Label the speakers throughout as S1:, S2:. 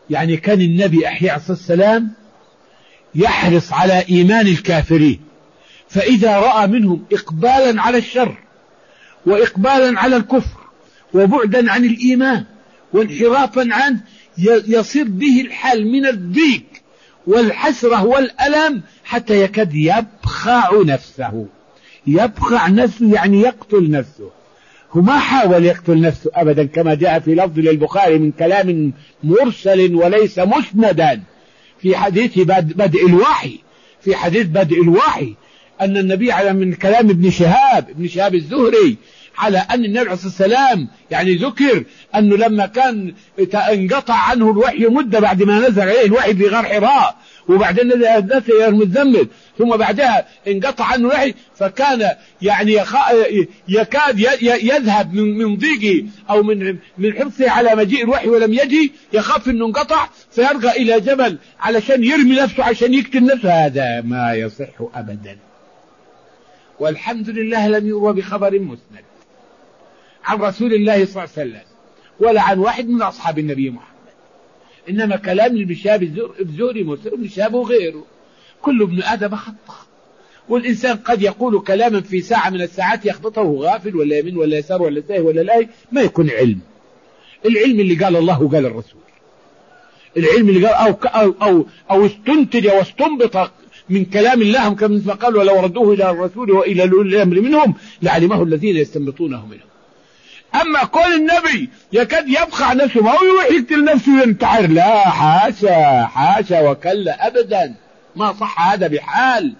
S1: يعني كان النبي عليه الصلاة والسلام يحرص على إيمان الكافرين، فإذا رأى منهم إقبالا على الشر وإقبالا على الكفر وبعدا عن الإيمان وانحرافا عنه، يصير به الحال من الضيق والحسرة والألم حتى يكاد يبخع نفسه. يبخع نفسه يعني يقتل نفسه. هو ما حاول يقتل نفسه أبدا، كما جاء في لفظ للبخاري من كلام مرسل وليس مسندا في حديث بدء الوحي، في حديث بدء الوحي أن النبي على من كلام ابن شهاب الزهري على أن النبي عليه الصلاة والسلام يعني ذكر أنه لما كان انقطع عنه الوحي مدة بعد ما نزل عليه الوحي في غار حراء، وبعدين نزل يا المزمل، ثم بعدها انقطع عنه الوحي، فكان يعني يكاد يذهب من ضيقه أو من حرصه على مجيء الوحي ولم يجي، يخاف أنه انقطع فيرجع إلى جبل علشان يرمي نفسه عشان يقتل نفسه. هذا ما يصح أبدا، والحمد لله لم يروى بخبر مسند عن رسول الله صلى الله عليه وسلم ولا عن واحد من أصحاب النبي محمد، إنما كلام لابن شهاب الزهري مسلم ابن شهاب وغيره. كل ابن آدم خطأ، والإنسان قد يقول كلاما في ساعة من الساعات يخبطه غافل ولا يمين ولا يسار ولا ساهي ولا لاهي، ما يكون علم. العلم اللي قال الله وقال الرسول، العلم اللي قال أو استنتج واستنبط من كلام الله، كما قال ولو ردوه إلى الرسول وإلى أولي الأمر منهم لعلمه الذين يستنبطونه منهم. أما كل النبي يكاد يبخع نفسه، ما هو يروح يقتل نفسه وينتحر، لا حاشا حاشا وكلا أبدا، ما صح هذا بحال.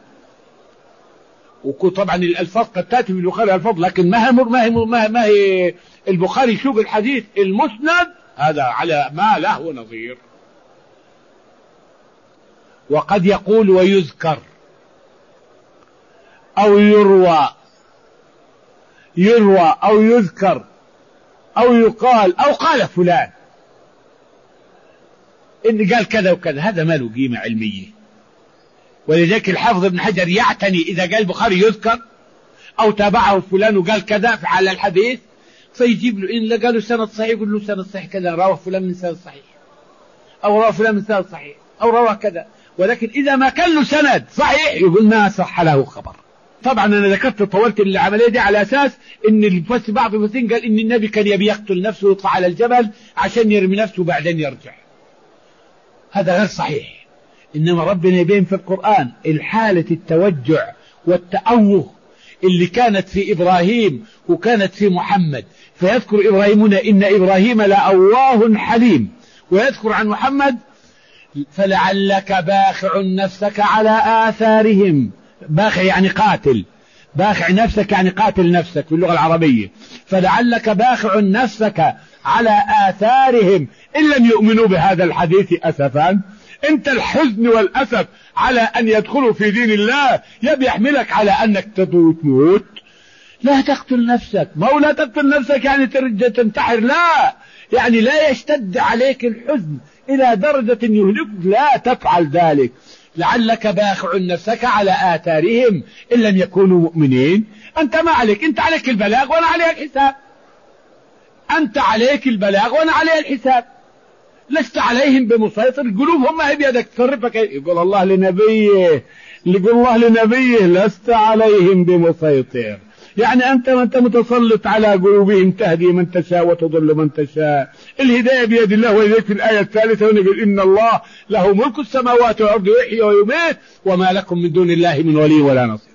S1: وطبعا الألفاظ قد تأتي في البخاري الفاظ، لكن ما هي البخاري شوف الحديث المسند هذا على ما له نظير. وقد يقول ويذكر أو يروى أو يذكر أو يقال أو قال فلان إن قال كذا وكذا، هذا ما له قيمة علمية. ولذلك الحافظ ابن حجر يعتني إذا قال البخاري يذكر أو تابعه فلان وقال كذا على الحديث، فيجيب له إن قالوا سند صحيح يقول له سند صحيح كذا، رواه فلان من سند صحيح أو رواه فلان من سند صحيح أو رواه كذا. ولكن إذا ما كان له سند صحيح يقول ما صح له خبر. طبعا أنا ذكرت طولت العملية دي على أساس إن بعض المفسرين قال إن النبي كان يبي يقتل نفسه ويطلع على الجبل عشان يرمي نفسه وبعدين يرجع، هذا غير صحيح. إنما ربنا يبين في القرآن الحالة التوجع والتأوه اللي كانت في إبراهيم وكانت في محمد، فيذكر إبراهيم هنا إن إبراهيم لأواه حليم، ويذكر عن محمد فلعلك باخع نفسك على آثارهم. باخع يعني قاتل، باخع نفسك يعني قاتل نفسك في اللغة العربية. فلعلك باخع نفسك على آثارهم إن لم يؤمنوا بهذا الحديث أسفا. انت الحزن والأسف على أن يدخلوا في دين الله يبي يحملك على أنك تموت. لا تقتل نفسك، ما هو لا تقتل نفسك يعني ترجع تنتحر، لا، يعني لا يشتد عليك الحزن إلى درجة يهلك، لا تفعل ذلك. لعلك باخع نفسك على آثارهم إن لم يكونوا مؤمنين. أنت ما عليك، أنت عليك البلاغ وأنا عليك الحساب، أنت عليك البلاغ وأنا عليك الحساب، لست عليهم بمسيطر. قلوبهم ما هي بيدك تصرفك. يقول الله لنبيه لست عليهم بمسيطر، يعني أنت متسلط على قلوبهم، تهدي من تشاء وتضل من تشاء، الهداية بيد الله. ولذلك في الآية الثالثة ونقول إن الله له ملك السماوات والأرض يحيي ويميت وما لكم من دون الله من ولي ولا نصير.